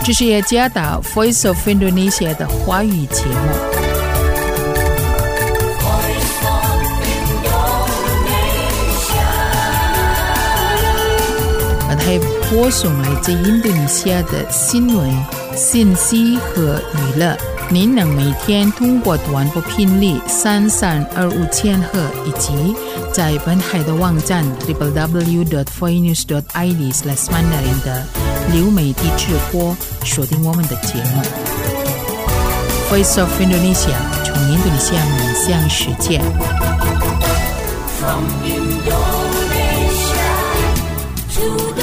这是雅加达 Voice of Indonesia 的华语节目。它播送来自印度尼西亚的新闻、信息和娱乐。您能每天通过短波频率3325千赫以及在本台的网站 www.voinews.id/mandarin 的流媒体直播收听我们的节目。Voice of Indonesia 从印度尼西亚面向世界。From Indonesia to the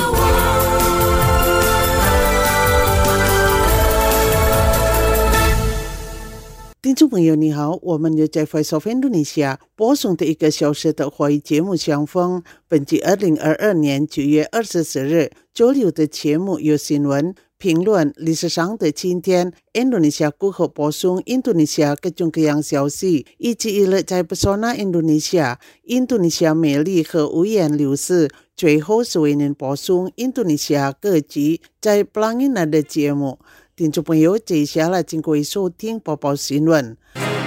听众朋友你好，我们又在 Voice of Indonesia 播送的1个小时的华语节目相逢。本季2022年9月24日周六的节目有新闻、评论、历史上的今天、印度尼西亚过后播送印度尼西亚各种各样消息，以及娱乐在Pesona印度尼西亚美丽和五颜六色。最后是为您播送印度尼西亚各级在 Pelangi 的节目。听众朋友，接下来请各位收听播报新闻。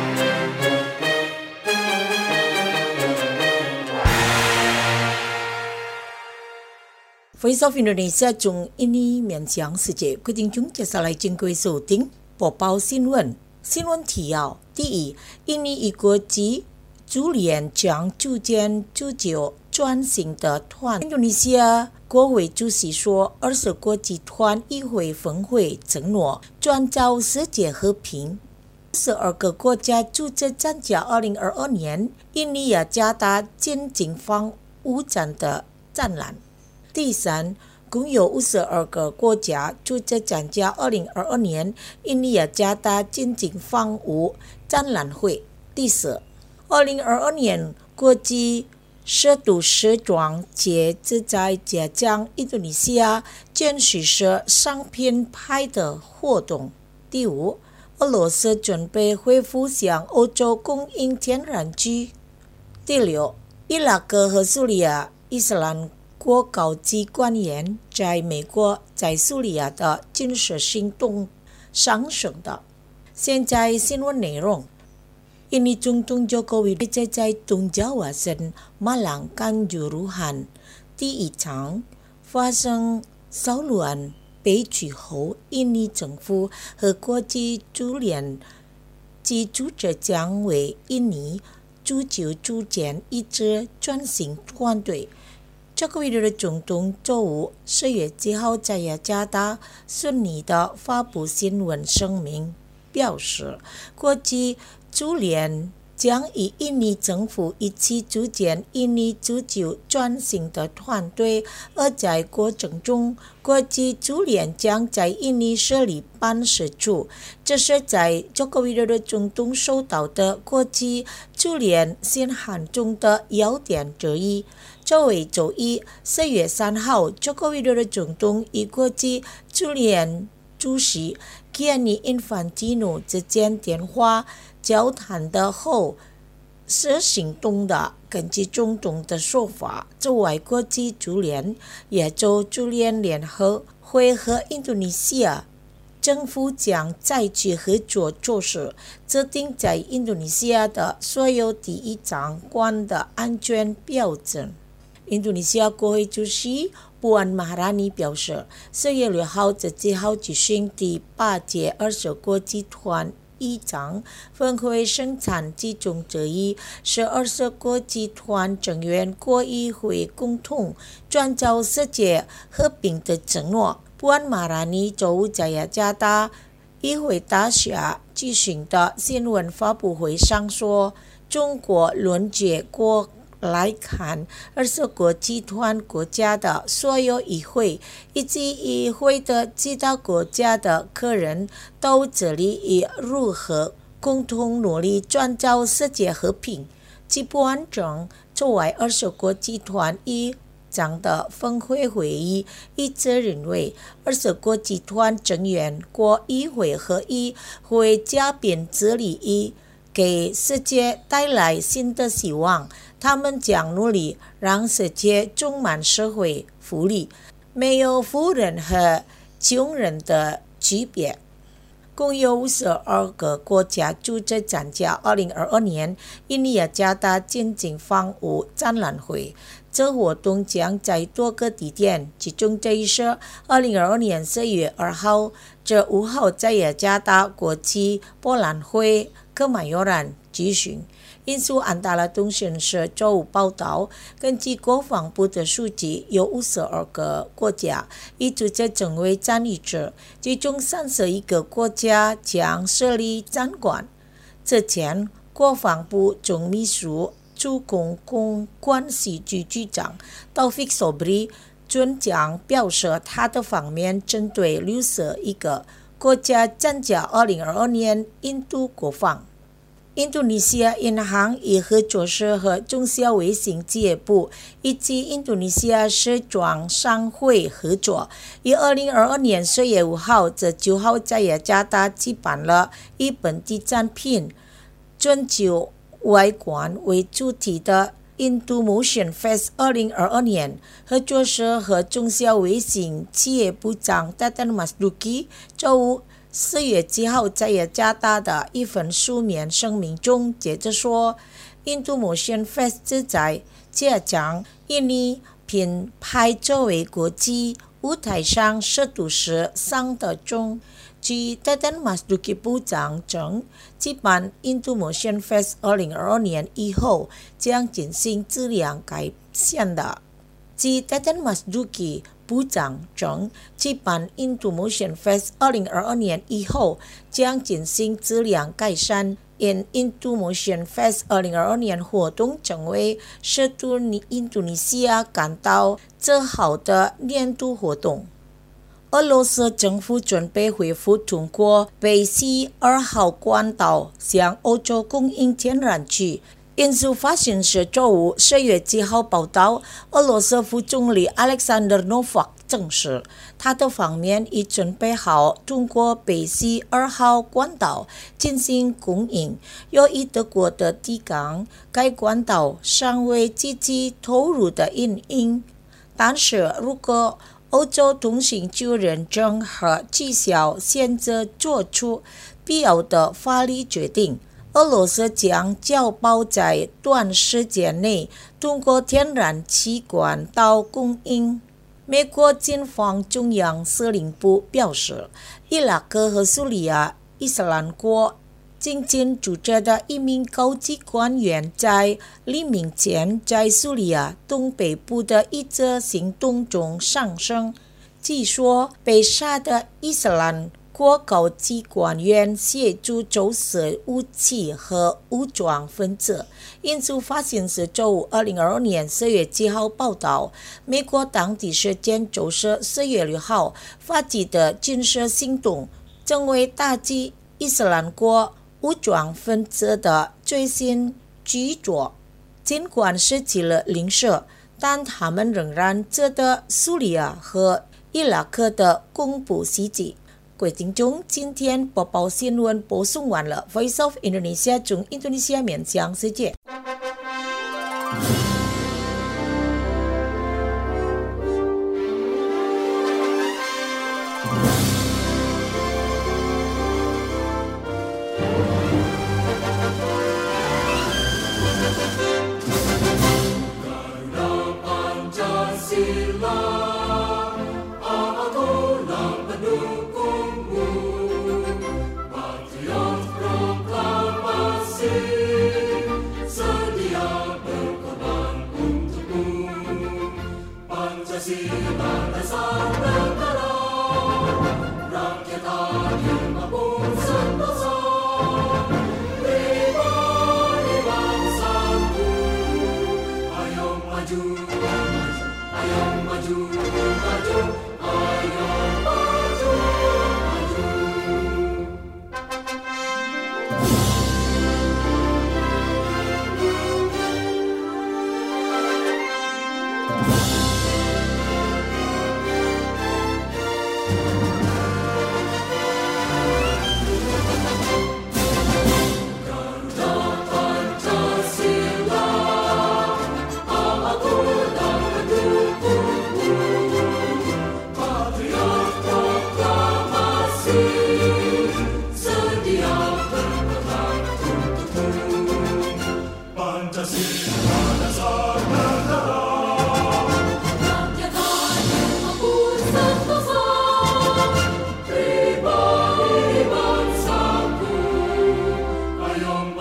Voice of Indonesia 从印尼面向世界，各位听众接下来请各位收听播报新闻。新闻提要：第一，印尼与国际足联将逐渐聚焦转型的团。印度尼西亚国会主席说，20国集团议会峰会承诺创造世界和平。12个国家组织参加2022年印尼雅加达金警方武展的展览。第三，共有52个国家组织参加2022年印尼雅加达金警方武展览会。第四，2022年国际摄毒时装节旨在加强印度尼西亚建设社商品牌的活动。第五，俄罗斯准备恢复向欧洲供应天然气。第六，伊拉克和叙利亚伊斯兰国高级官员在美国在叙利亚的军事行动上升的。现在新闻内容。印尼总统Jokowi在东爪哇省马朗Kanjuruhan第一场发生骚乱悲剧后，印尼政府和国际足联及组织将为印尼足球组建一支转型团队。Jokowi的总统周五4月7号在雅加达顺利地发布新闻声明，表示国际足联将与印尼政府一起组建印尼足球转型的团队，而在过程中，国际足联将在印尼设立办事处。这是在Jokowi的总统收到的国际足联信函中的要点之一。作为周一4月3号，Jokowi的总统与国际足联主席Gianni Infantino之间电话交谈的后是行动的。根据总统的说法，作为国际足联、亚洲足联联合会和印度尼西亚政府将采取合作措施，制定在印度尼西亚的所有第一长官的安全标准。印度尼西亚国会主席Puan Maharani 表示，4月6号至7号举行第8届20国集团议长峰会生产其中之一是20国集团成员国议会共同创造世界和平的承诺。Puan Maharani 周五在雅加达议会大厦举行的新闻发布会上说，中国轮结国来看20国集团国家的所有议会以及议会的其他国家的客人都致力于如何共同努力创造世界和平。吉布安正作为20国集团议长的峰会会议一致认为，20国集团成员国议会和议会嘉宾致力于给世界带来新的希望，他们将努力让世界充满社会福利，没有富人和穷人的级别。共有52个国家组织参加2022年印尼雅加达肩颈防务展览会。这活动将在多个地点，其中这一是2022年4月2号至5号在雅加达国际博览会Kemayoran举行。印度安达拉通讯社周五报道，根据国防部的数据，有52个国家已组织成为参与者，其中31个国家将设立展馆。之前，国防部总秘书驻公共关系局局长Taufik Sobri准将表示，他的方面针对61个国家参加2022年印度国防。印度尼西亚银行与合作社和中小微型企业部以及印度尼西亚时装商会合作，于2022年4月5号至9号在雅加达举办了以本地产品追求外观为主题的印度 Motion Fest 2022年。合作社和中小微型企业部长 Teten Mas Duki 周五4月7号在雅加达的一份书面声明中接着说，印度 Motion Fest 旨在加强印尼品牌作为国际舞台上适度时尚的中。据 Teten Mas Duki 部长称，举办印度 Motion Fest 2022年以后将进行质量改善的。据 Teten Mas Duki 部长称，举办印度 Motion Fest 2022年以后将进行质量改善，因印度 Motion Fest 2022年活动成为使印度尼西亚感到自豪的年度活动。俄罗斯政府准备恢复通过北溪2号管道向欧洲供应天然气。印度发行社周五4月7号报道，俄罗斯副总理 Alexander Novak 证实，他的方面已准备好通过北溪2号管道进行供应。由于德国的抵港，该管道尚未积极投入的原因，但是如果欧洲通行就认证和取消现在做出必要的法律决定，俄罗斯将较保在短时间内通过天然气管道供应。美国军方中央司令部表示，伊拉克和叙利亚伊斯兰国仅仅组织的一名高级官员在黎明前在叙利亚东北部的一则行动中丧生。据说被杀的伊斯兰国高级官员协助走私武器和武装分子。印度发行社周五2022年4月7号报道，美国当地时间周四4月6号发起的军事行动成为打击伊斯兰国武装分子的最新举措。尽管失去了领袖，但他们仍然值得叙利亚和伊拉克的恐怖袭击。各位听众，今天播报新闻播送完了。Voice of Indonesia 从印度尼西亚面向世界。 Maju,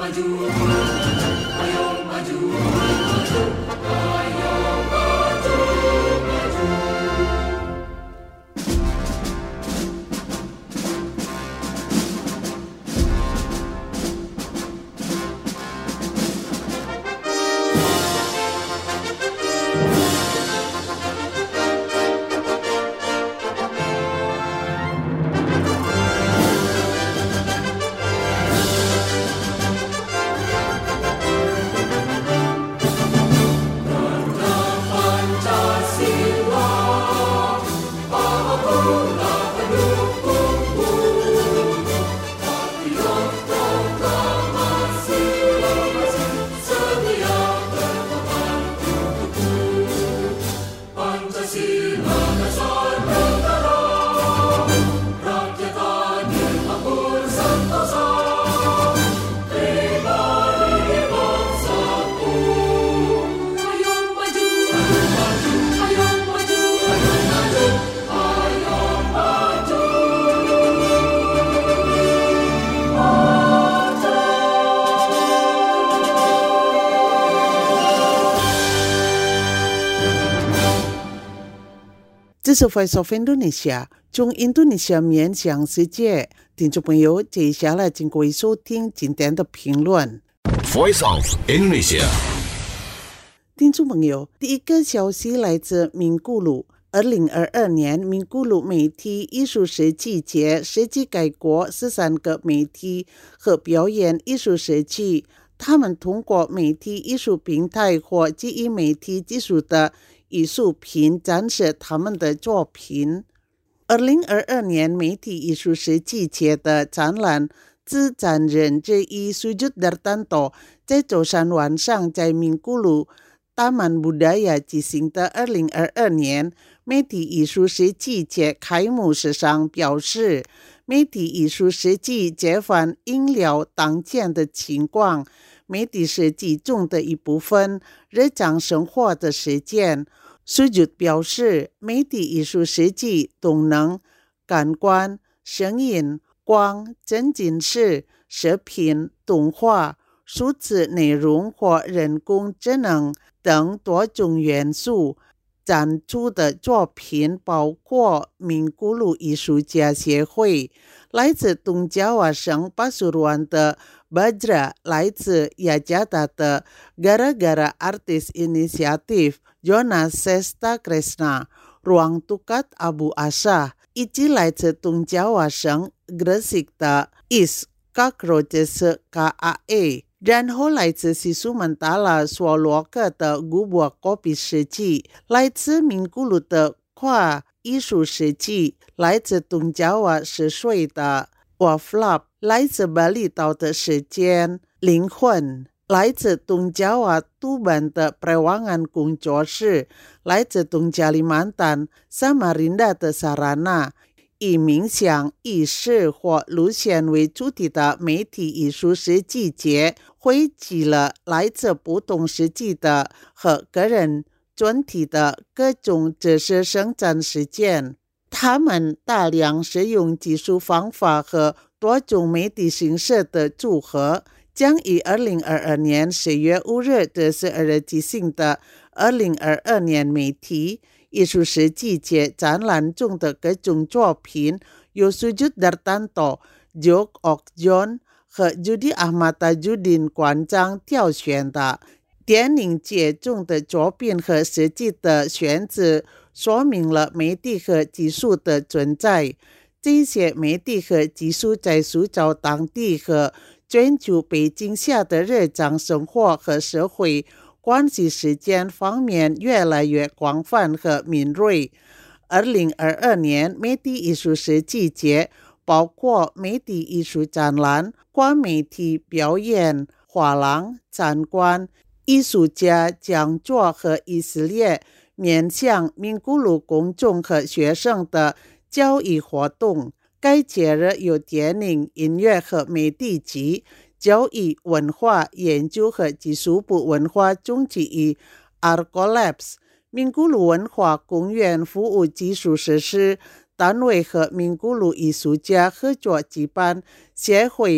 这是 Voice of Indonesia 从印度尼西亚面向世界。听众朋友，接下来请各位收听今天的评论。 Voice of Indonesia。 听众朋友，第一个消息来自名古屋。2022年名古屋媒体艺术设计节设计该国13个媒体和表演艺术设计，他们通过媒体艺术平台或基于媒体技术的艺术品展示他们的作品。2022年媒体艺术设计节的展览自展人之一Sujud Dartanto在周三晚上在名古屋Taman Budaya举行的2022年媒体艺术设计节开幕式上表示，媒体艺术设计节反映了当前的情况，媒体设计中的一部分日常生活的实践。Sujud表示，媒体艺术设计动能、感官、声音、光、沉浸式、视频、动画、数字内容或人工智能等多种元素。展出的作品包括名古屋艺术家协会、来自东爪哇省巴苏鲁的 Bajra、 来自雅加达的 Gara-Gara Artis Initiative Jonas Sesta Krishna、 Ruang Tukat Abu Asa， 以及来自东爪哇省 Gresik 的 East Cockroaches KAA， 然后来自西苏门答腊索罗克的古博戈比设计，来自名古屋的跨艺术设计，来自东爪哇10岁的 Waflap， 来自巴厘岛的时间灵魂，来自东爪哇杜班的 Prewangan 工作室，来自东加里曼丹 Samarinda 的 Sarana。以冥想、意识或路线为主题的媒体艺术设计节汇集了来自不同世纪的和个人专题的各种知识生产实践。他们大量使用技术方法和多种媒体形式的组合，将于2022年10月5日至12日举行的2022年媒体艺术设计节展览中的各种作品由 Sujud Dartanto、Jok Ok-John 和 Judi Ahmad Tajuddin 馆长挑选的。电影节中的作品和设计的选择说明了媒体和技术的存在。这些媒体和技术在塑造当地和全球背景下的日常生活和社会关系实践方面越来越广泛和敏锐。2022年媒体艺术设计节包括媒体艺术展览、跨媒体表演、画廊、参观、艺术家讲座和一系列面向名古屋公众和学生的教育活动。该节日有电影、音乐和媒体及教育、文化研究和技术部文化中心与 Arcolabs、 名古屋文化公园服务技术设施单位和名古屋艺术家合作举办协会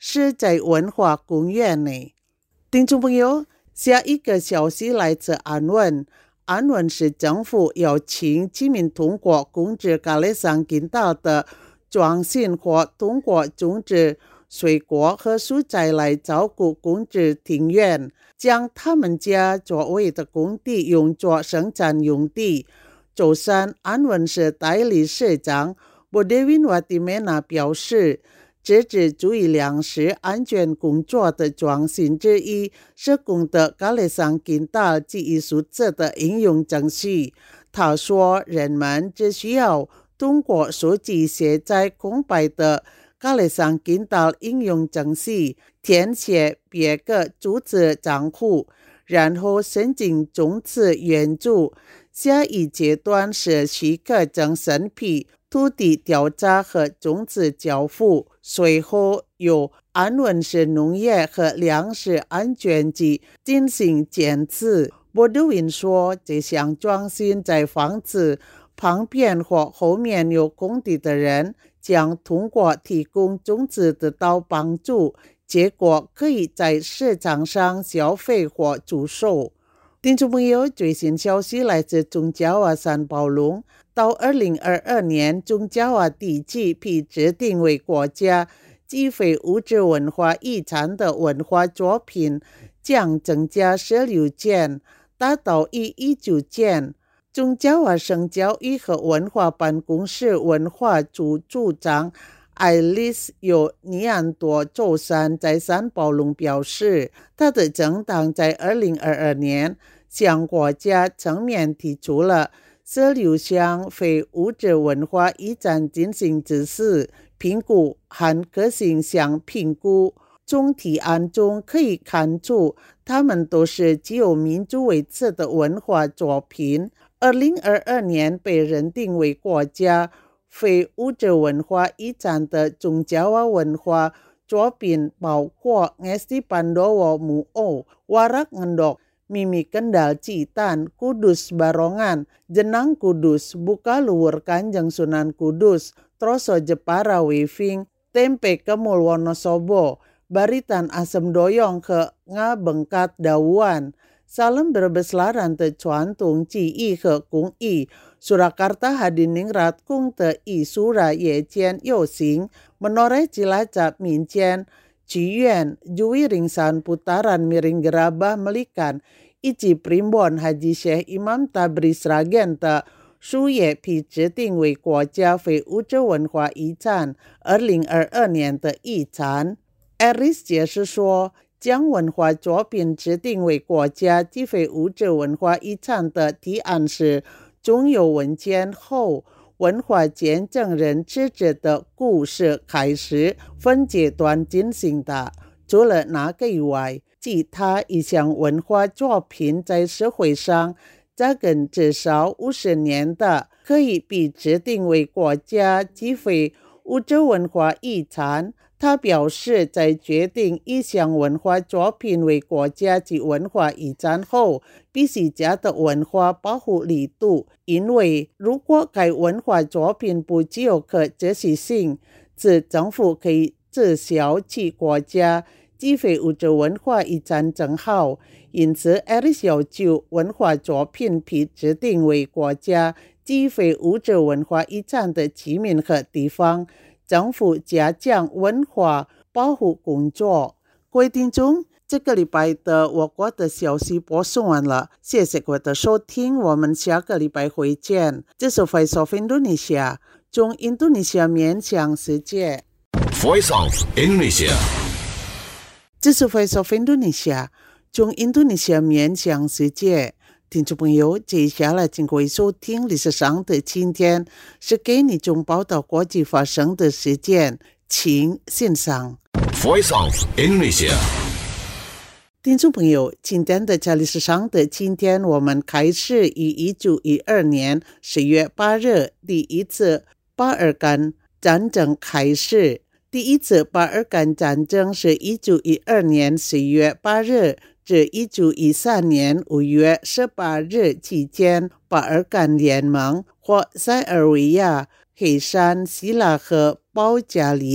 是在文化公园内。听众朋友，下一个消息来自安汶。安汶市政府要请居民通过供植咖喱桑金岛的庄心或通过种植水果和蔬菜来照顾供植庭院，将他们家周围的工地用作生产用地。舟山安汶市代理市长Bodewin Watimena 表示，这支注意粮食安全工作的中心之一是供的咖喱桑金岛及艺术者的应用程序。他说，人们只需要通过数据写在空白的咖喱桑金岛应用程序，填写别个注册账户，然后申请种子援助。下一阶段是许可证审批、土地调查和种子交付，随后由安汶市农业和粮食安全局进行检测。波德云说，这项中心在房子旁边或后面有工地的人将通过提供种子得到帮助，结果可以在市场上消费或出售。听众朋友，最新消息来自中爪哇山宝龙，到2022年，中爪哇地区被指定为国家极非物质文化遗产的文化作品将增加16件，达到119件。中爪哇省教育和文化办公室文化处处长爱丽丝·尤尼安多周三在山宝龙表示，他的政党在2022年向国家层面提出了16项非物质文化遗产进行指示评估和各项项评估。从提案中可以看出，他们都是具有民族特色的文化作品。2022年被认定为国家非物质文化遗产的中爪哇文化作品包括 Ngesti Pandowo Mu'o, Warak Ngendok, Mimi Kendal Citan, Kudus Barongan, Jenang Kudus, Buka Luhur Kanjeng Sunan Kudus, Troso Jepara Waving, Tempe Kemul Wonosobo, Baritan Asem Doyong ke Nga Bengkat Dauan, Salam Berbeselaran te Cuan Tung Ci I ke Kung I, Surakarta Hadiningrat Kung te I Sura Ye Jian Yo Sing, Menoreh Cilacap Min Jian, Ciyuan, Jui Ringsan Putaran Miring Gerabah Melikan, Ici Primbon Haji Syekh Imam Tabriz Sragen的书也被指定为国家非物质文化遗产2022年的遗产。Aris 解释说，将文化作品指定为国家及非物质文化遗产的提案是中有文件后文化见证人自治的故事开始分阶段进行的。除了那个以外，其他一项文化作品在社会上扎根至少50年的，可以被指定为国家及非物质文化遗产。他表示，在决定一项文化作品为国家级文化遗产后，必须加大文化保护力度，因为如果该文化作品不具有可持续性，则政府可以撤销其国家及非物质文化遗产证号。因此，艾利要求文化作品被指定为国家及非物质文化遗产的居民和地方政府加强文化保护工作。各位听众，这个礼拜的我国的消息播送完了，谢谢各位的收听，我们下个礼拜会见。这是 Voice of Indonesia 中印度尼西亚面向世界。 Voice of Indonesia， 这是 Voice of Indonesia 中印度尼西亚面向世界。听众朋友，接下来请各位收听历史上的今天，是给你中报道国际发生的事件，请欣赏。 Voice of Indonesia， 听众朋友，今天的历史上的今天，我们开始于1912年10月8日第一次巴尔干战争开始。第一次巴尔干战争是1912年10月8日至1913年5月18日期间，巴尔干联盟或塞尔维亚、黑山、希腊和保加利亚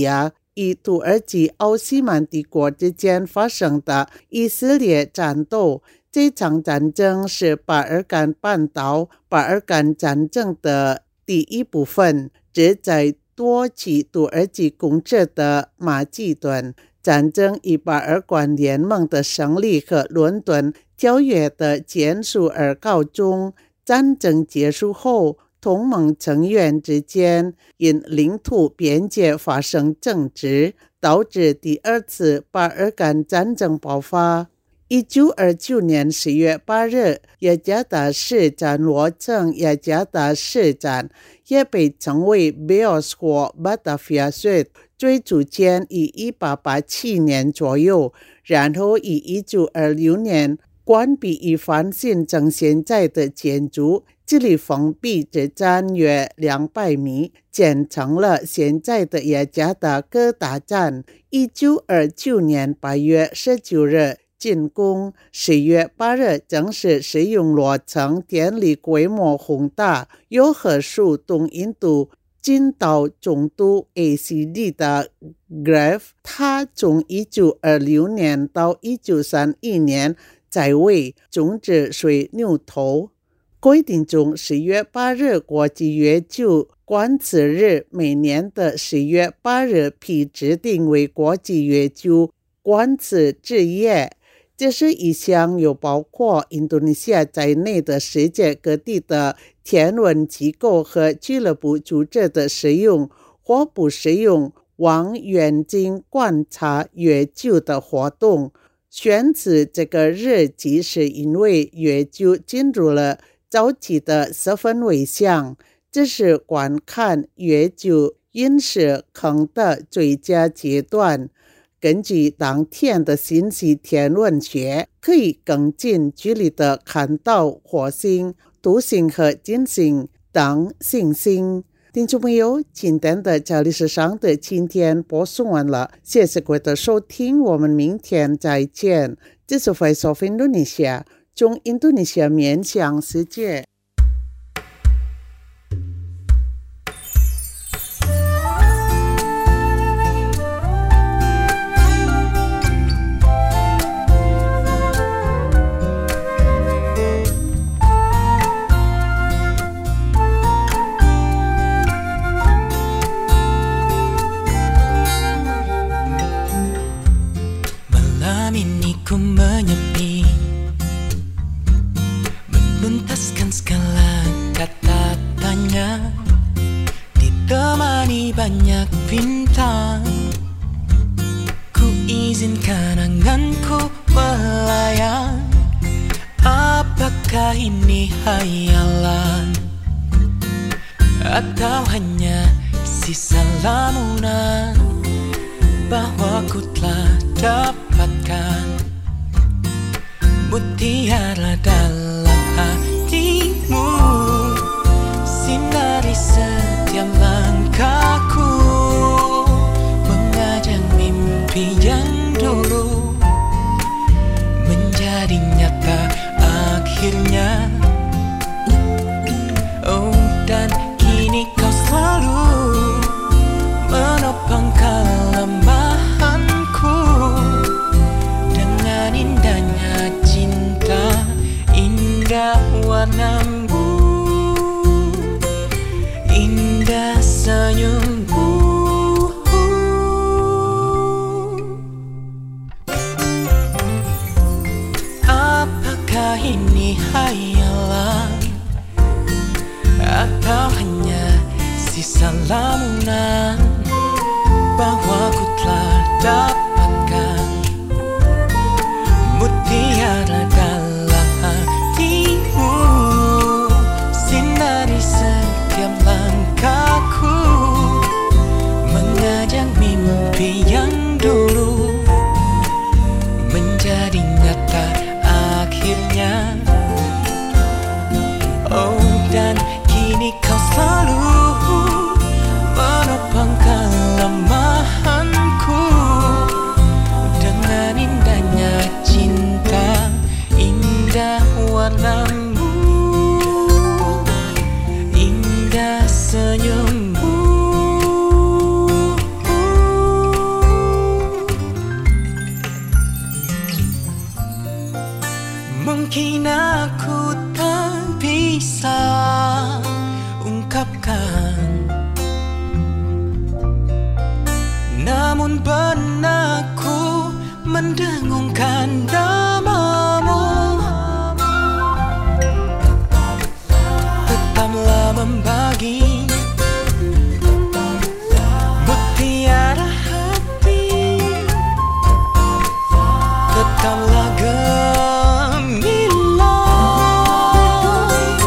与土耳其奥斯曼帝国之间发生的以色列战斗。这场战争是巴尔干半岛巴尔干战争的第一部分，旨在夺取土耳其控制的马其顿。战争以巴尔干联盟的胜利和伦敦条约的签署而告终。战争结束后，同盟成员之间因领土边界发生争执，导致第二次巴尔干战争爆发。1929年10月8日，雅加达市战落成雅加达市战，也被称为贝尔斯或巴达菲亚市，最初建于1887年左右，然后于1926年关闭以翻新成现在的建筑，这里封闭之站约200米，建成了现在的雅加达各大站。1929年8月19日竣工，10月8日正式使用落成，典礼规模宏大，有荷属东印度金岛总督 ACD 的 Graf， 他从1926年到1931年在位，种植水牛头。规定中10月8日国际月酒观此日，每年的10月8日被指定为国际月酒观此之夜。这是一项由包括印度尼西亚在内的世界各地的天文机构和俱乐部组织的使用或不使用望远镜观察月球的活动。选择这个日期是因为月球进入了早期的10分为相，这是观看月球陨石坑的最佳阶段。根据当天的信息天文学，可以更近距离地看到火星、土星和金星等行星。听众朋友，今天的教历史上的今天播送完了，谢谢各位的收听，我们明天再见。这是 Voice of Indonesia， 从印度尼西亚面向世界。 Ku menyepi, menuntaskan segala kata tanya, ditemani banyak bintang. Ku izinkan anganku melayang. Apakah ini hayalan atau hanya sisa lamunan bahwa ku telah dapatkan mutiara dalam hatimu, sinari setiap langkahku, mengajak mimpi yang dulu menjadi nyata akhirnya. Oh, dan kini kau selalu menopang kelemahanku dengan indahnya cinta, indah warnamu, indah senyummu. Apakah ini hayalan atau hanya sisa lamunan bahwa ku telah dapatkan mutiara dalam hatimu, sinari setiap langkahku, mengajak mimpi yang dulu menjadi nyata akhirnya. Oh, dan kini kau selalu menopang kelemahan Mungkin aku tak bisa ungkapkan, namun benakku mendengungkan namamu. Tetaplah membagi mutiara hati, tetaplah gemilang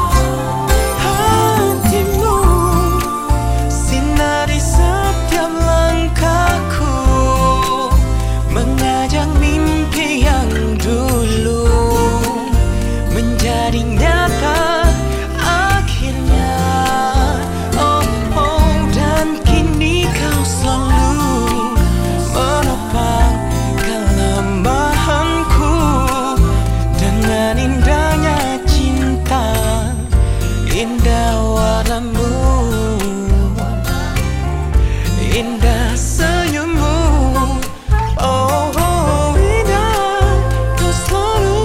hatimu, sinari setiap langkahku, mengajak mimpi yang dulu menjadi nyata akhirnya. Oh, oh, dan kini kau selalu menopang kelemahanku dengan indahnya cinta, indah warnamu, indah senyummu. Oh, oh, indah kau selalu.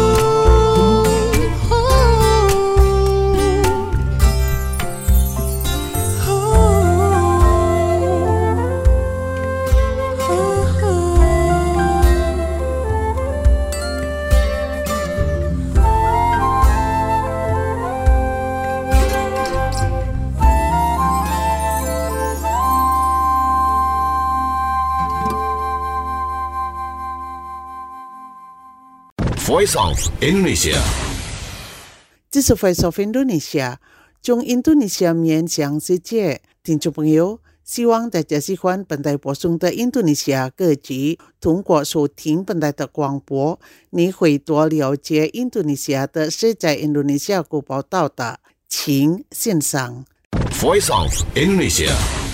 Voice of Indonesia。 这是 Voice of Indonesia， 从印度尼西亚面向世界。听众朋友，希望大家喜欢本台播送的印度尼西亚歌曲。通过收听本台的广播，你会多了解印度尼西亚的事在印度尼西亚国报道的。请欣赏。 Voice of Indonesia。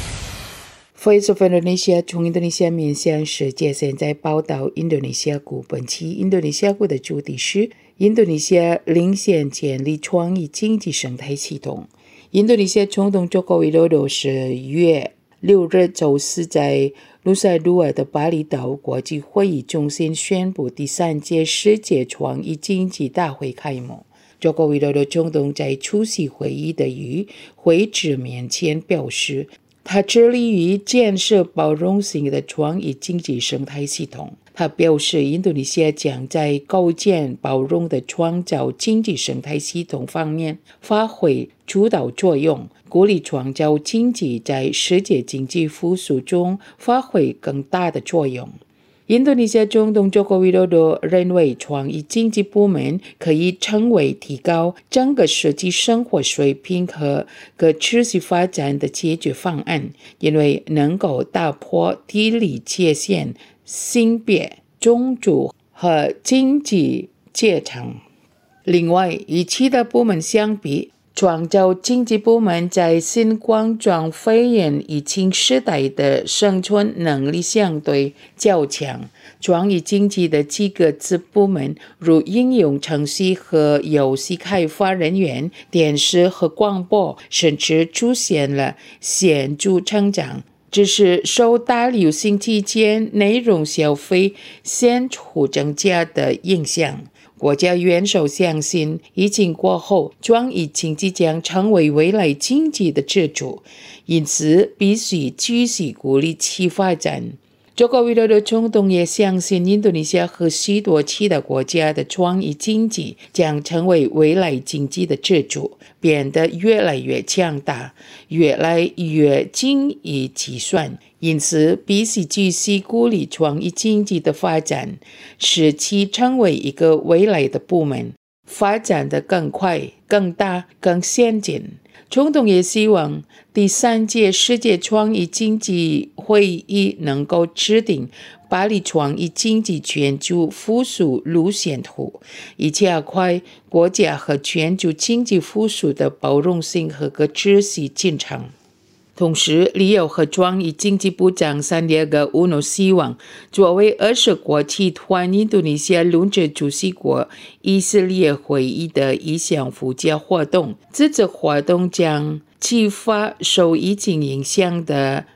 Voice of Indonesia 从印度尼西亚面向世界，现在报道印度尼西亚股。本期印度尼西亚股的主题是印度尼西亚领先建立创意经济生态系统。印度尼西亚总统佐科维多多10月6日周四在努萨杜尔的巴厘岛国际会议中心宣布第3届世界创意经济大会开幕。佐科维多多总统在出席会议的与会址面前表示，他致力于建设包容性的创意经济生态系统。他表示，印度尼西亚将在构建包容的创造经济生态系统方面发挥主导作用，鼓励创造经济在世界经济复苏中发挥更大的作用。印度尼西亚总统佐科维多多认为，创意经济部门可以成为提高整个实际生活水平和可持续发展的解决方案，因为能够打破地理界限、性别、种族和经济阶层。另外，与其他部门相比，创造经济部门在新冠状肺炎疫情时代的生存能力相对较强。创意经济的几个子部门，如应用程序和游戏开发人员、电视和广播，甚至出现了显著成长。只是受大流行期间内容消费显著增加的影响。国家元首相信，疫情过后，创意经济将成为未来经济的支柱，因此必须继续鼓励其发展。佐科维多多总统也相信，印度尼西亚和许多其他国家的创意经济将成为未来经济的支柱，变得越来越强大，越来越精益计算。因此，必须继续鼓励创意经济的发展，使其成为一个未来的部门，发展得更快、更大、更先进。总统也希望第3届世界创意经济会议能够制定巴黎创意经济全球复苏路线图，以加快国家和全球经济复苏的包容性和可持续进程。同时，旅游和创意经济部长桑迪亚戈·乌诺希望，作为20国集团印度尼西亚轮值主席国以色列会议的一项附加活动。这次活动将启发受疫情影响的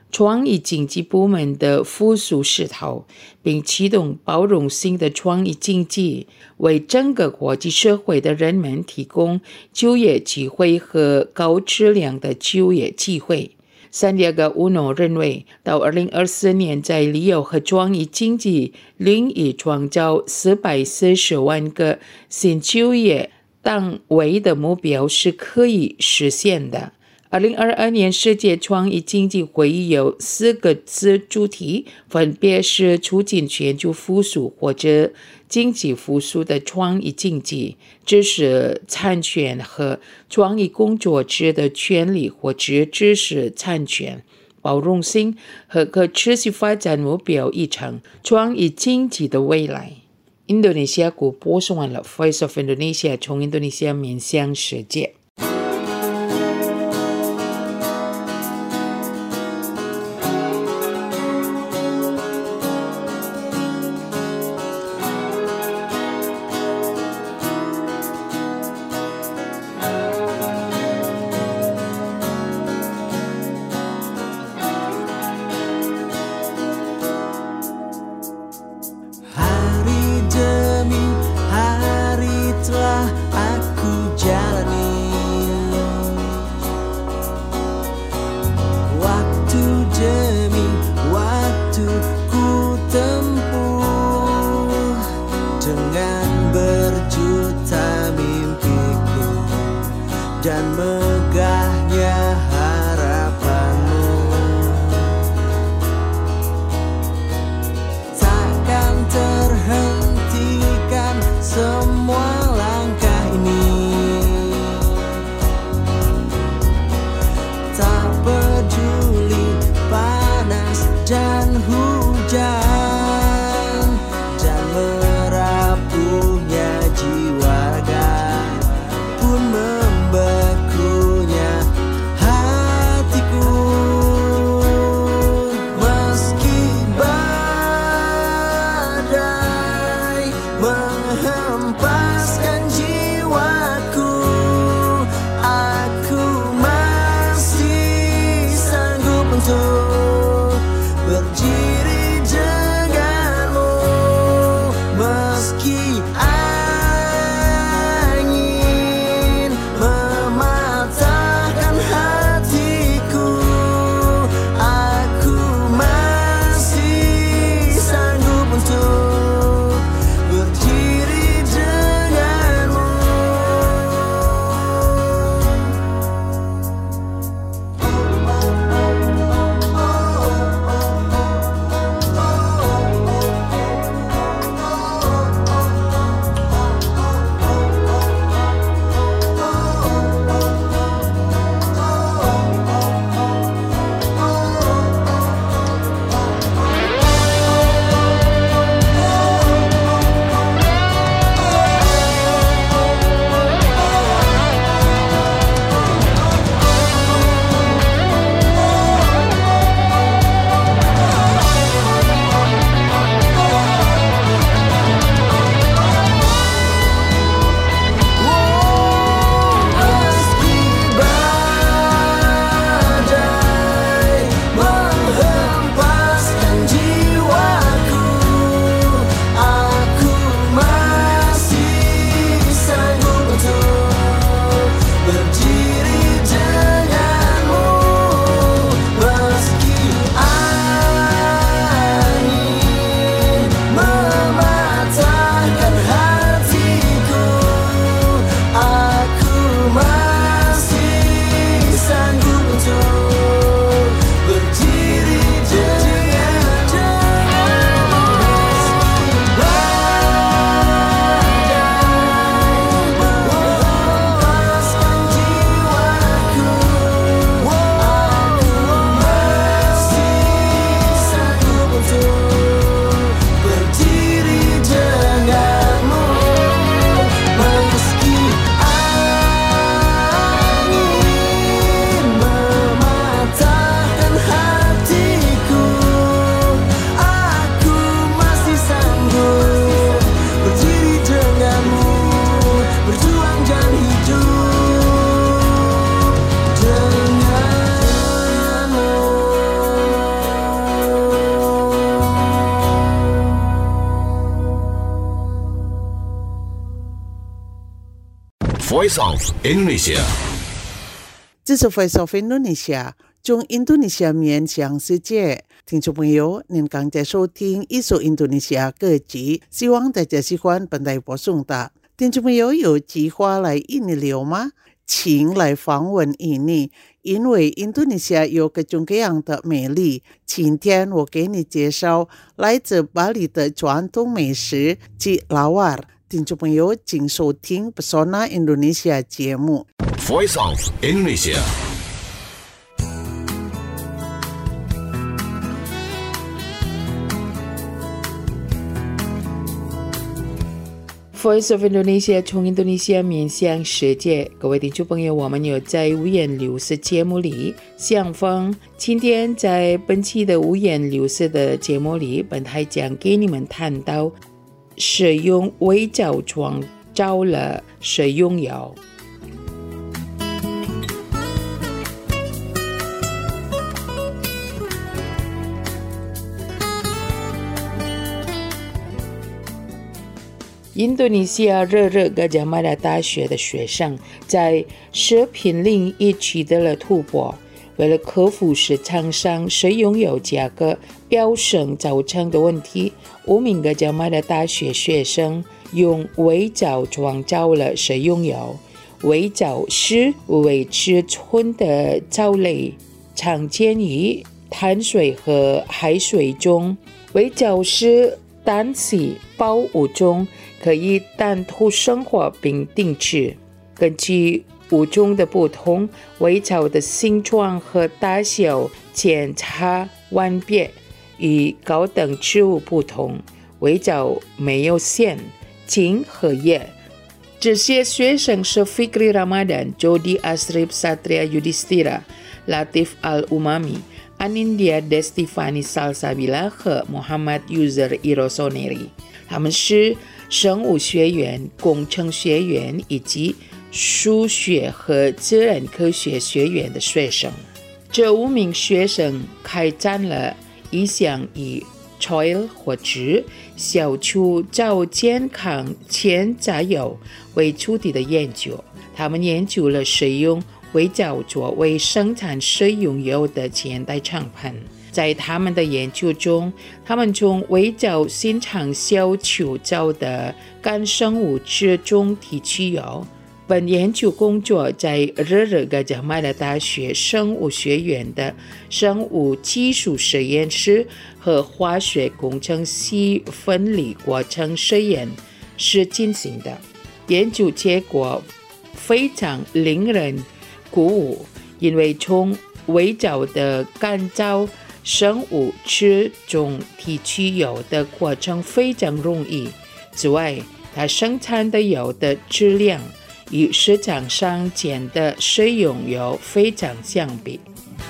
创意经济部门的复苏势头，并启动包容性的创意经济，为整个国际社会的人们提供就业机会和高质量的就业机会。三迪戈乌诺认为，到2024年，在旅游和创意经济领域创造440万个新就业单位的目标是可以实现的。2022年世界创意经济会议有4个子主题，分别是促进全球复苏或者经济复苏的创意经济、知识产权和创意工作者的权利或者知识产权、包容性和可持续发展目标一场创意经济的未来。印度尼西亚国播送完了 Voice of Indonesia 从印度尼西亚面向世界。 Dan megahnya harapanmu, takkan terhentikan semua langkah ini. Tak peduli panas dan hujan, dan merapuhnya jiwa raga pun membekunya hatiku. Meski badai menghempaskan jiwaku, aku masih sanggup untuk berdiri denganmu. Meski angin mematahkan hatiku, aku masih sanggup untuk berdiri denganmu. Voice of Indonesia。 这是 Voice of Indonesia， 从印度尼西亚面向世界。听众朋友，您刚才收听一首印度尼西亚歌曲，希望大家喜欢本台播送的。听众朋友有计划来印尼旅游吗？请来访问印尼，因为印度尼西亚有各种各样的美丽。今天我给你介绍来自巴黎的传统美食及拉瓦尔。听众朋友，请收听 Pesona Indonesia 节目。 Voice of Indonesia。 Voice of Indonesia 从印度尼西亚面向世界，各位听众朋友，我们有在五颜六色节目里相逢。今天在本期的五颜六色的节目里，本台将给你们谈到使用微胶创造了食用油。印度尼西亚热格加马达大学的学生在食品领域取得了突破，为了克服市场上食用油价格飙升造成的问题，5名格加马达大学学生用微胶创造了食用油。微胶是维持纯的藻类，常见于淡水和海水中。微胶是单细胞物种，可以单独生活并定制。根据物种的不同，微胶的形状和大小千差万别。与高等植物不同，微胶没有线、茎和叶。这些学生是 Fikri Ramadan, Jody Asrif Satria Yudhistira, Latif Al-Umami、Anindya Destifani Salsabila 和 Muhammad User Irosoneri。他们是生物学院、工程学院以及数学和自然科学学院的学生。这5名学生开展了一项以 Choil 或者消除早健康前榨油为主题的研究。他们研究了使用微胶作为生产食用油的前代产品。在他们的研究中，他们从微胶新厂消除造的干生物质中提取油。本研究工作在热格加马达大学生物学院的生物技术实验室和化学工程系分离过程实验室进行的。研究结果非常令人鼓舞，因为从微胶的干燥生物质中提取油的过程非常容易。此外，它生产的油的质量与市场上见的食用油非常相比。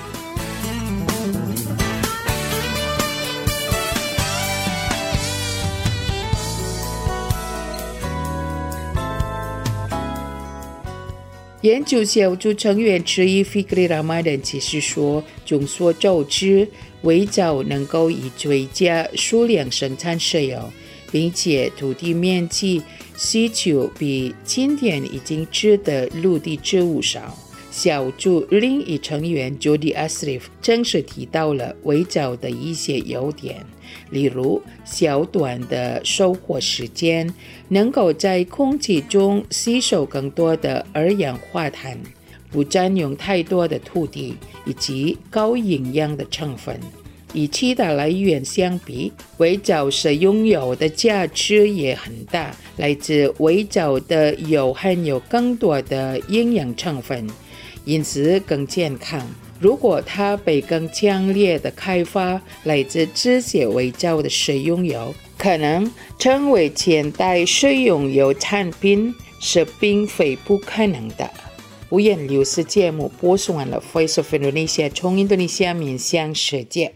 研究小组成员之一 Fikri Ramadan 解释说，众所周知，微胶能够以最佳数量生产石油，并且土地面积需求比今天已经知的陆地植物少。小组另一成员 Jody Asrif 正式提到了微胶的一些优点，例如小短的收获时间，能够在空气中吸收更多的二氧化碳，不占用太多的土地，以及高营养的成分。与其他来源相比，微胶食用油的价值也很大，来自微胶的油含有更多的营养成分，因此更健康。如果它被更强烈的开发，来自这些微胶的食用油可能成为现代食用油产品，是并非不可能的。五颜六色节目播送完了 Voice of Indonesia 从印度尼西亚面向世界。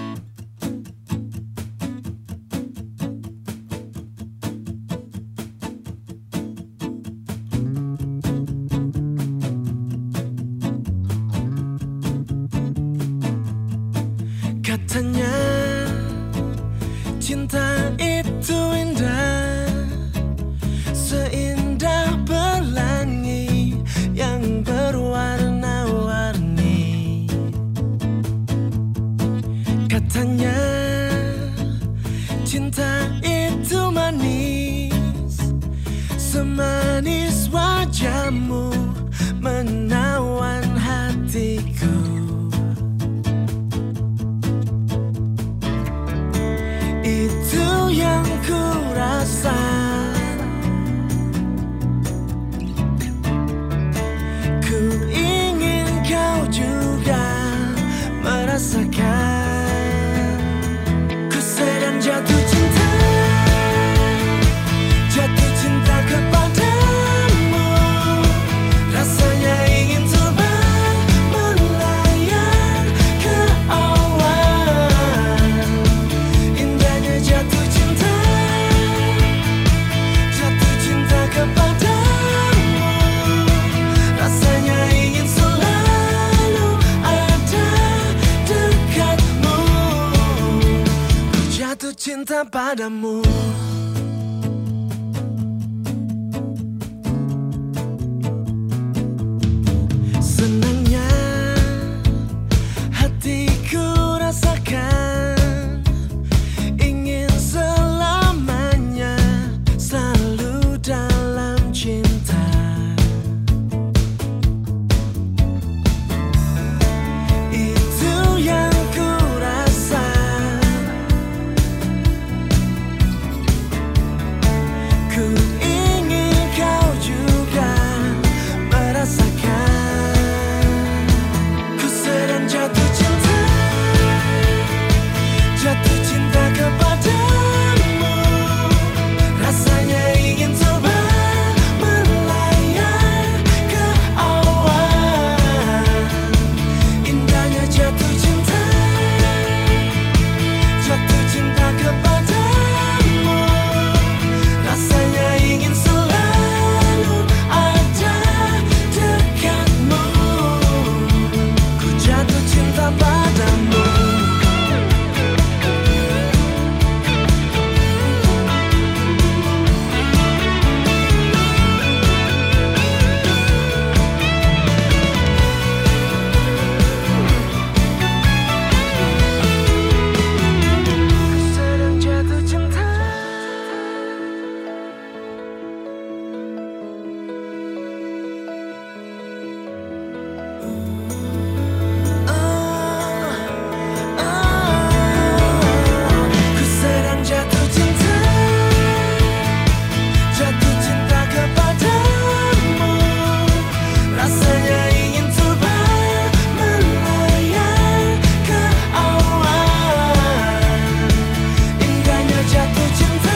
Katanya cinta itu indah, seindah pelangi semanis wajahmu menawan hatiku. Itu yang ku rasa. Ku ingin kau juga merasakan. Ku sedang jatuh cinta. Jatuh cinta kepadamu. Rasanya ingin terbang melayang ke awan. Indahnya jatuh cinta. Jatuh cinta kepadamu. Rasanya ingin selalu ada dekatmu. Ku jatuh cinta padamu. Senangnya hatiku rasakan, ingin selamanya selalu dalam cinta. Itu yang ku rasa. Ku ingin kau juga merasakan. Jatuh cinta. Jatuh cinta kepadamu. Rasanya ingin terbang melayang ke awan. Indahnya jatuh cinta. Jatuh cinta kepadamu. Rasanya ingin selalu ada dekatmu. Ku jatuh cinta padamu. Ku sedang jatuh cinta. Ku sedang jatuh cinta. Jatuh cinta kepadamu. Rasanya ingin terbang melayang ke awan. Indahnya jatuh cinta.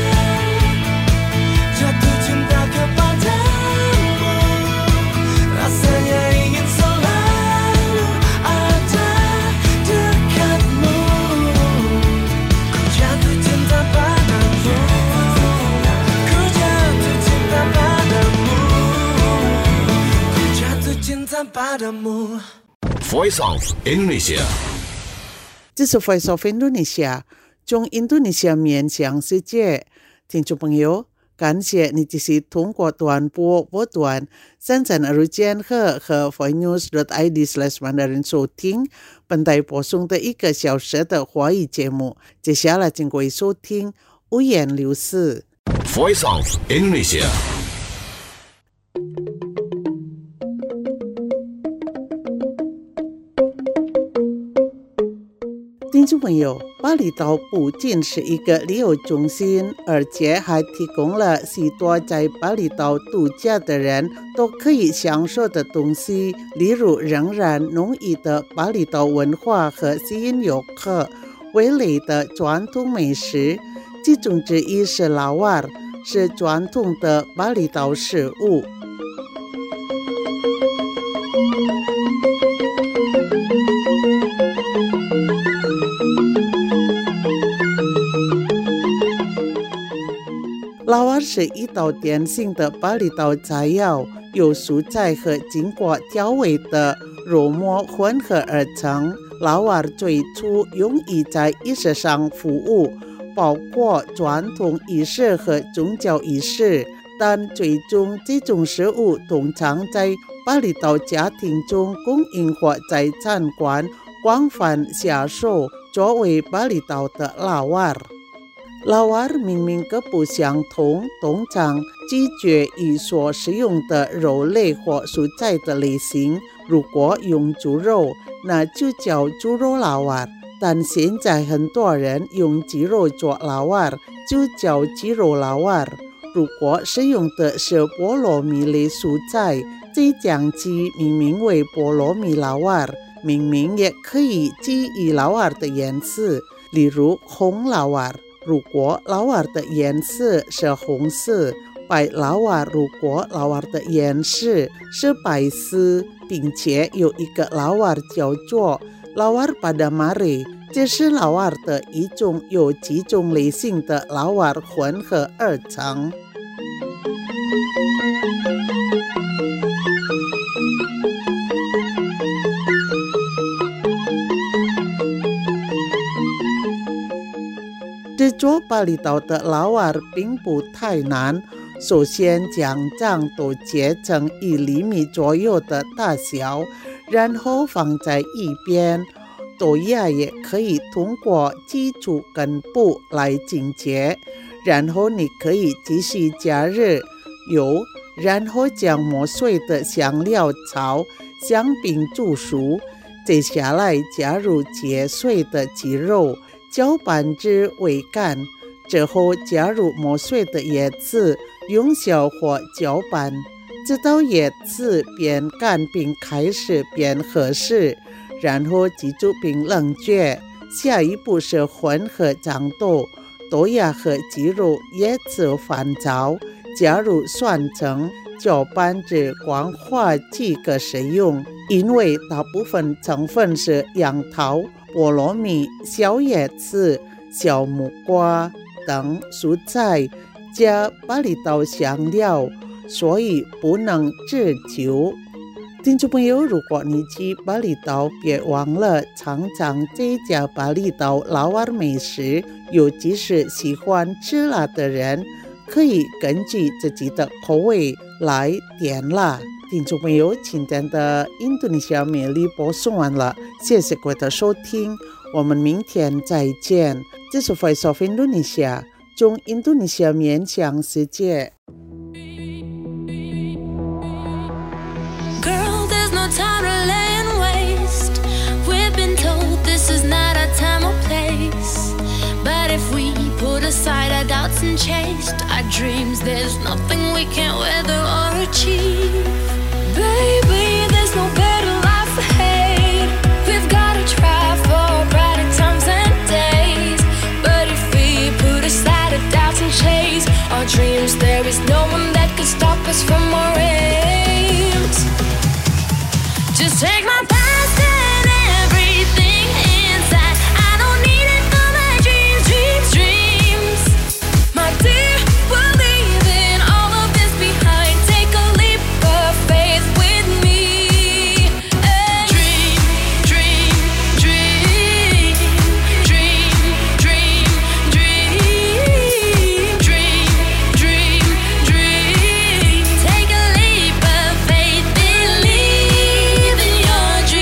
Jatuh cinta kepadamu. Rasanya ingin selalu ada dekatmu. Ku jatuh cinta padamu. Ku jatuh cinta padamu. Ku jatuh cinta padamu. Voice of Indonesia. 这是 Voice of Indonesia 中印度尼西亚面向世界。听众朋友，感谢你继续通过短波波段33日赫和 voinews.id/mandarin 收听本台播送的1个小时的华语节目。接下来请各位收听五言六事。 Voice of Indonesia. 听众朋友，巴厘岛不仅是一个旅游中心，而且还提供了许多在巴厘岛度假的人都可以享受的东西，例如仍然浓郁的巴厘岛文化和吸引游客味蕾的传统美食，其中之一是拉瓦尔，是传统的巴厘岛食物。拉瓦尔是一道典型的巴厘岛菜肴，由蔬菜和经过调味的肉末混合而成。拉瓦尔最初用于在仪式上服务，包括传统仪式和宗教仪式，但最终这种食物通常在巴厘岛家庭中供应或在餐馆广泛销售，作为巴厘岛的拉瓦尔。 劳瓦明明各不相同，通常取决于所使用的肉类或蔬菜的类型。如果用猪肉，那就叫猪肉劳瓦，但现在很多人用鸡肉做劳瓦，就叫鸡肉劳瓦。如果使用的是菠萝蜜类蔬菜，这将其命名为菠萝蜜劳瓦。命名也可以基于劳瓦的颜色，例如红劳瓦。如果劳瓦的颜色是红色，白劳瓦如果劳瓦的颜色是白色，并且有一个劳瓦叫做劳瓦pada mare，这是劳瓦的一种有几种类型的劳瓦混合而成。制作巴厘岛的劳瓦并不太难，首先将酱都切成1厘米左右的大小，然后放在一边。豆芽也可以通过基础根部来进阶，然后你可以继续加热油，然后将磨碎的香料草香槟煮熟，接下来加入切碎的鸡肉，搅拌至微干，之后加入磨碎的叶子，用小火搅拌，直到叶子变干并开始变合适，然后记住并冷却。下一步是混合酱豆、豆芽和鸡肉叶子翻炒，加入蒜橙，搅拌至光滑即可食用。因为大部分成分是杨桃、菠萝蜜、小叶子、小木瓜等蔬菜加巴厘岛香料，所以不能制酒。听众朋友，如果你去巴厘岛，别忘了尝尝这家巴厘岛劳瓦美食，尤其是喜欢吃辣的人，可以根据自己的口味来点辣。听众朋友，今天的印度尼西亚美丽播送完了，谢谢各位的收听，我们明天再见。这是 Voice of Indonesia， 从印度尼西亚面向世界。 No time to lay and waste. We've been told this is not our time or place. But if we put aside our doubts and chased our dreams, there's nothing we can't weather or achieve. Baby, there's no better life ahead. We've gotta try for brighter times and days. But if we put aside our doubts and chase our dreams, there is no one that could stop us from our aims. Just take my past and everything inside. I don't need it for my dreams, dreams, dreams. My dear, we're leaving all of this behind. Take a leap of faith with me. Dream, dream, dream. Dream, dream, dream. Dream, dream, dream. Take a leap of faith, believe.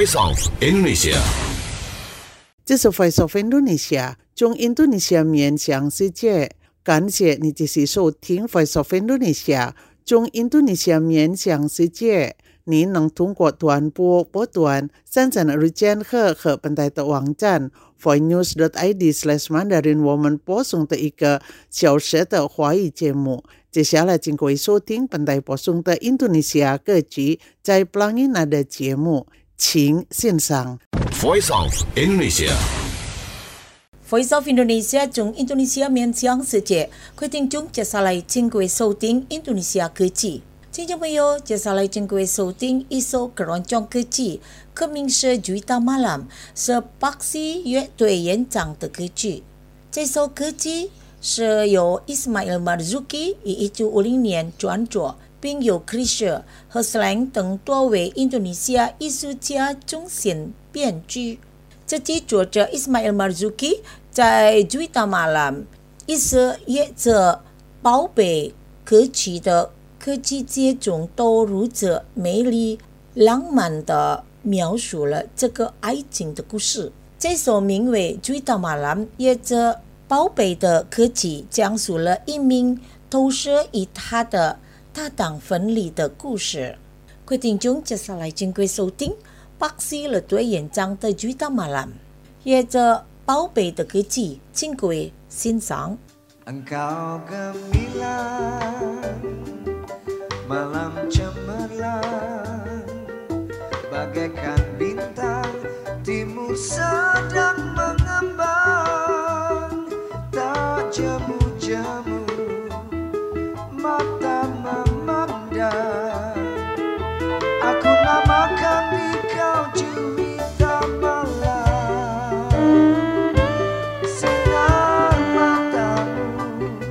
Voice of Indonesia。 这是 Voice of Indonesia， 从印度尼西亚面向世界。感谢你继续收听 Voice of Indonesia， 从印度尼西亚面向世界。您能通过短波波段33日间和本台的网站 voinews.id/mandarin 我们播送的一个小时的华语节目。接下来请各位收听本台播送的印度尼西亚歌曲在 Pelangi Nada 节目，请欣赏。 Voice of Indonesia。 Voice of Indonesia 从印度尼西亚面向世界，各位听众接下来请各位收听印度尼西亚歌曲。听众朋友，接下来请各位收听一首keroncong歌曲，歌名是《Juwita Malam》，是巴西乐队演唱的歌曲。这首歌曲是由 Ismail Marzuki 于1950年创作，并由 Krisha 和 Slang 等多位印度尼西亚艺术家重新编剧。这集作者 Ismail Marzuki 在《Juwita Malam》一首也着宝贝歌曲的歌曲节中都如此美丽浪漫地描述了这个爱情的故事。这首名为《Juwita Malam》也着宝贝的歌曲讲述了一名投射与他的搭档分离的故事。各位听众，接下来请各位收听巴西乐队演唱的《Juwita Malam》也着宝贝的歌曲，请各位欣赏。 Engkau gemilang, malam cemerlang, bagaikan bintang timur sedang mengembang, tak jemu-jemu mata memandang. Aku namakan engkau Juwita Malam, sinar matamu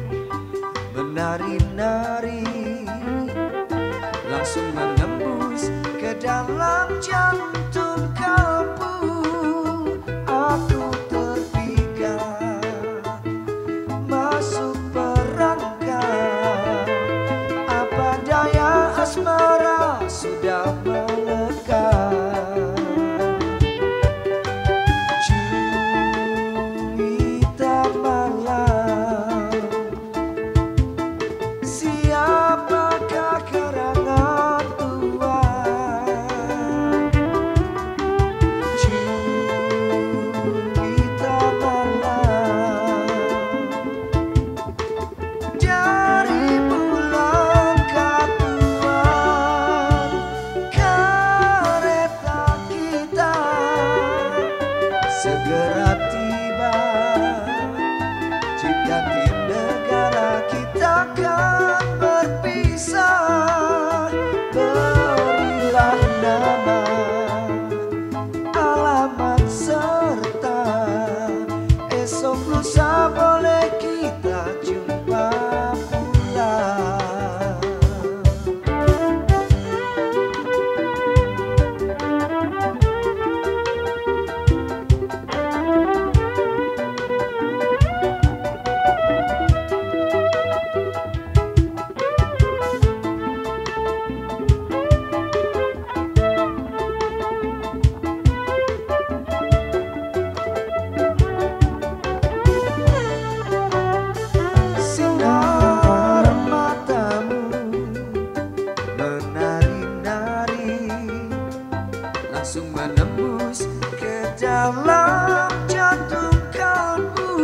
menari-nari langsung menembus ke dalam jantung kalbu. Aku terpikat masuk perangkap, apa daya asmara sudah melekat. Juwita Malam, siapakah karangan Tuhan? Juwita Malam, dari bulan ke Tuhan, kereta kita segera tiba. Jika di negara kita akan berpisah, berilah nama, alamat serta esok lusa boleh kita jumpa pula. Sinar matamu menari-nari langsung menembus ke dalam jantung kalbu.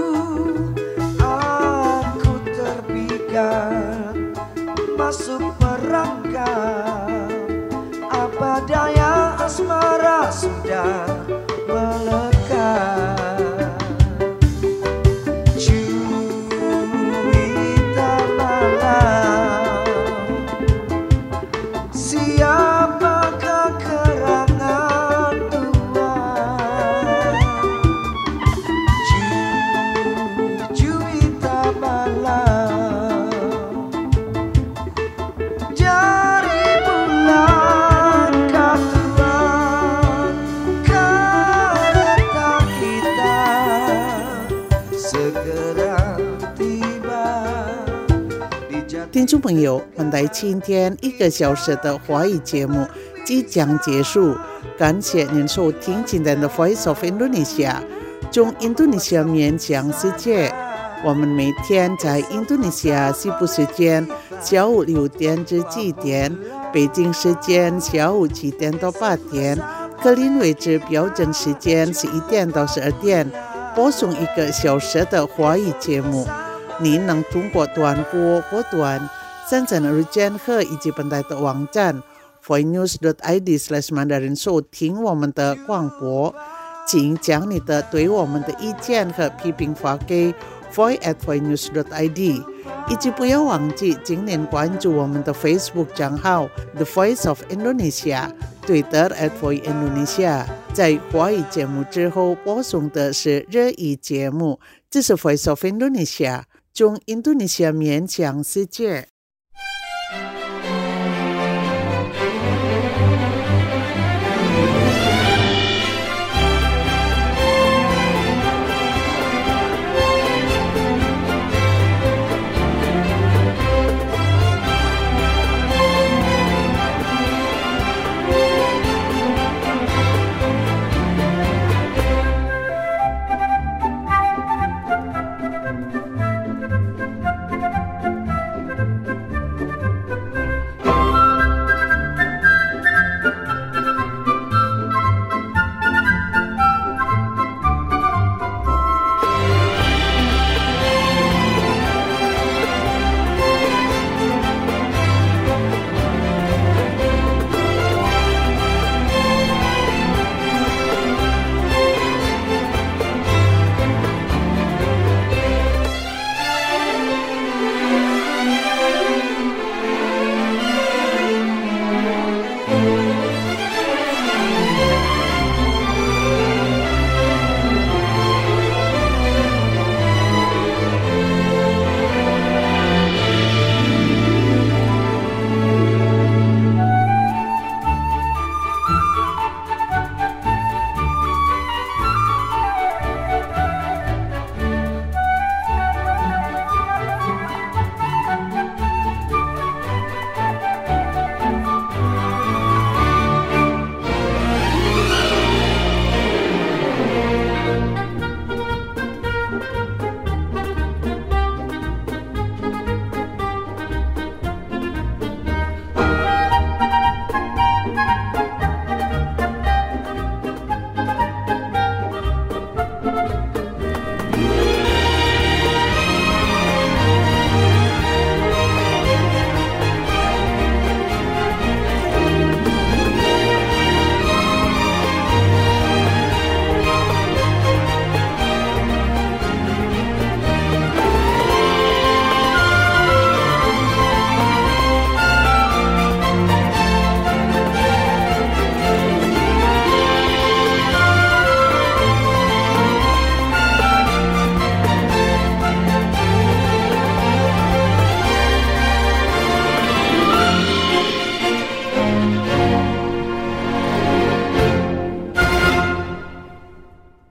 Aku terpikat masuk perangkap, apa daya asmara sudah melekat. Juwita Malam, siapakah karangan Tuhan? Juwita Malam, dari bulan ke Tuhan, kereta kita segera tiba di 听众朋友，本台今天一个小时的华语节目即将结束，感谢您收听今天的 Voice of Indonesia 中印度尼西亚面向世界。我们每天在印度尼西亚西部时间下午6点至7点，北京时间下午7点到8点，格林威治标准时间11点到12点，播送1个小时的华语节目。您能通过短波波段、深圳日间和以及本台的网站 voinews.id/mandarin 收听我们的广播。请将你的对我们的意见和批评发给 voice@voinews.id， 以及不要忘记今年关注我们的 Facebook 账号 The Voice of Indonesia， Twitter @voiceindonesia。 在华语节目之后播送的是日语节目，这是 Voice of Indonesia， 中印度尼西亚面向世界。